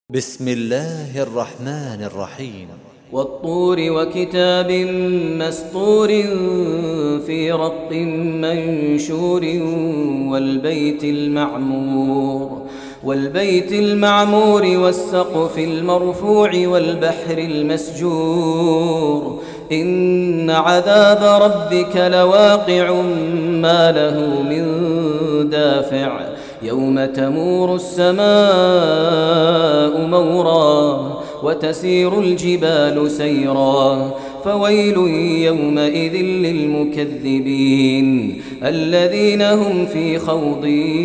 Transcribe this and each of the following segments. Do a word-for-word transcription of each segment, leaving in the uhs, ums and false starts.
بسم الله الرحمن الرحيم والطور وكتاب مسطور في رق منشور والبيت المعمور والبيت المعمور والسقف المرفوع والبحر المسجور إن عذاب ربك لواقع ما له من دافع يوم تمور السماء مورا وتسير الجبال سيرا فويل يومئذ للمكذبين الذين هم في خوض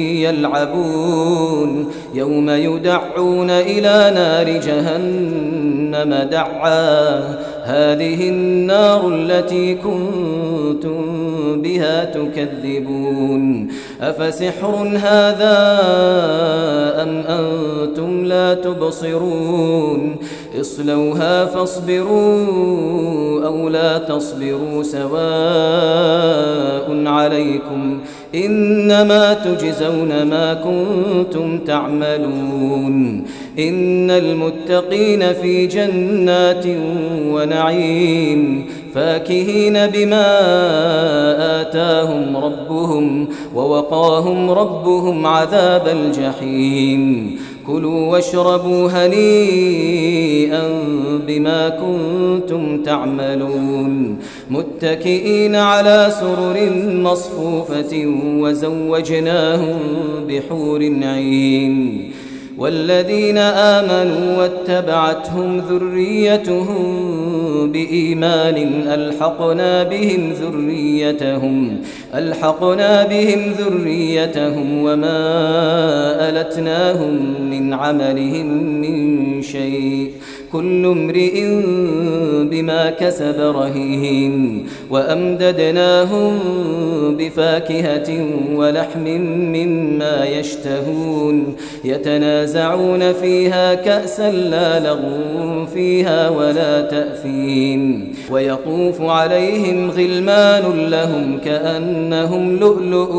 يلعبون يوم يدعون إلى نار جهنم دعا هذه النار التي كنتم بها تكذبون أفسحر هذا أم أنتم لا تبصرون اصلوها فاصبروا أو لا تصبروا سواء عليكم إنما تجزون ما كنتم تعملون إن المتقين في جنات ونعيم فاكهين بما آتاهم ربهم ووقاهم ربهم عذاب الجحيم كلوا واشربوا هنيئا بما كنتم تعملون متكئين على سرر مصفوفة وزوجناهم بحور عين والذين آمنوا واتبعتهم ذريتهم بإيمان ألحقنا بهم ذريتهم ألحقنا بهم ذريتهم وما ألتناهم من عملهم من شيء كل امرئ بما كسب رهين وأمددناهم بفاكهة ولحم مما يشتهون يتنازعون فيها كأسا لا لغو فيها ولا تأثيم ويطوف عليهم غلمان لهم كأنهم لؤلؤ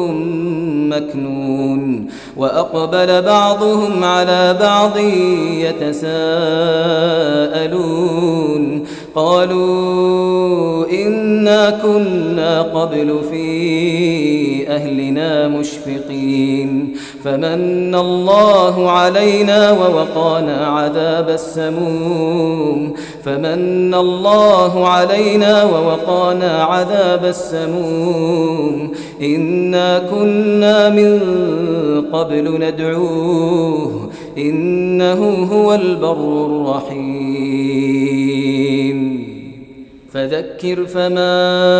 مكنون وأقبل بعضهم على بعض يتساءلون قالوا إنا كنا قبل في أهلنا مشفقين فمن الله علينا ووقانا عذاب السموم فمن الله علينا ووقانا عذاب السموم إنا كنا من قبل ندعوه إنه هو البر الرحيم فذكر فما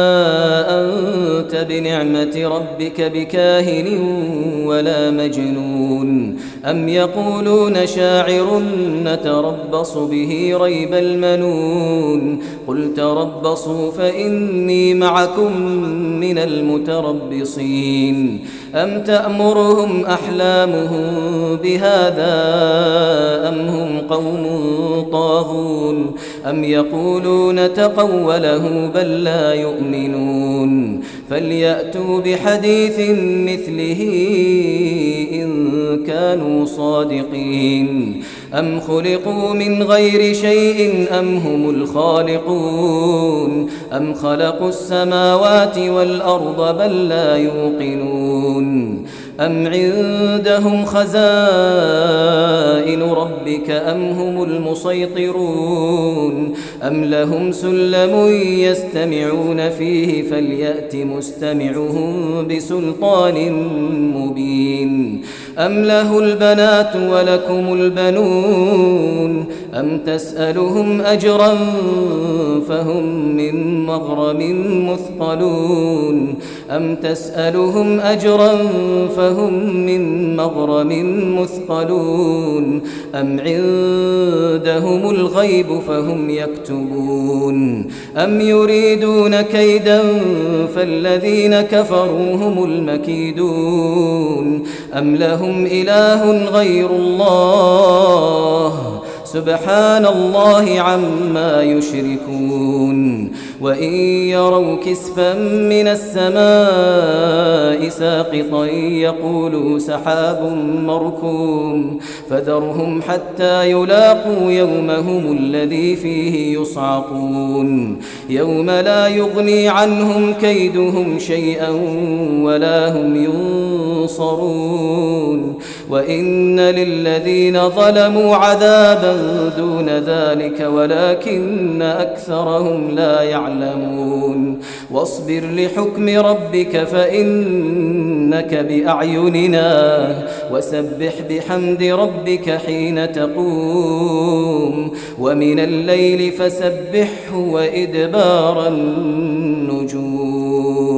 أنت بنعمة ربك بكاهن ولا مجنون أم يقولون شاعر نتربص به ريب المنون قل تربصوا فإني معكم من المتربصين أم تأمرهم أحلامهم بهذا أم هم قوم طاغون أم يقولون تقوله بل لا يؤمنون فليأتوا بحديث مثله إن كانوا صادقين أم خلقوا من غير شيء أم هم الخالقون أم خلقوا السماوات والأرض بل لا يوقنون أم عندهم خزائن ربك أم هم المسيطرون أم لهم سلم يستمعون فيه فليأت مستمعهم بسلطان مبين أم له البنات ولكم البنون أم تسألهم أجرا فهم من مغرم مثقلون أم تسألهم أجرا فهم من مغرم مثقلون أم عندهم الغيب فهم يكتبون أم يريدون كيدا فالذين كفروا هم المكيدون أم لهم إله غير الله سبحان الله عما يشركون وإن يروا كسفا من السماء ساقطا يقولوا سحاب مركوم فذرهم حتى يلاقوا يومهم الذي فيه يصعقون يوم لا يغني عنهم كيدهم شيئا ولا هم ينصرون وإن للذين ظلموا عذابا دون ذلك ولكن أكثرهم لا يعلمون واصبر لحكم ربك فإنك بأعيننا وسبح بحمد ربك حين تقوم ومن الليل فسبحه وإدبار النجوم.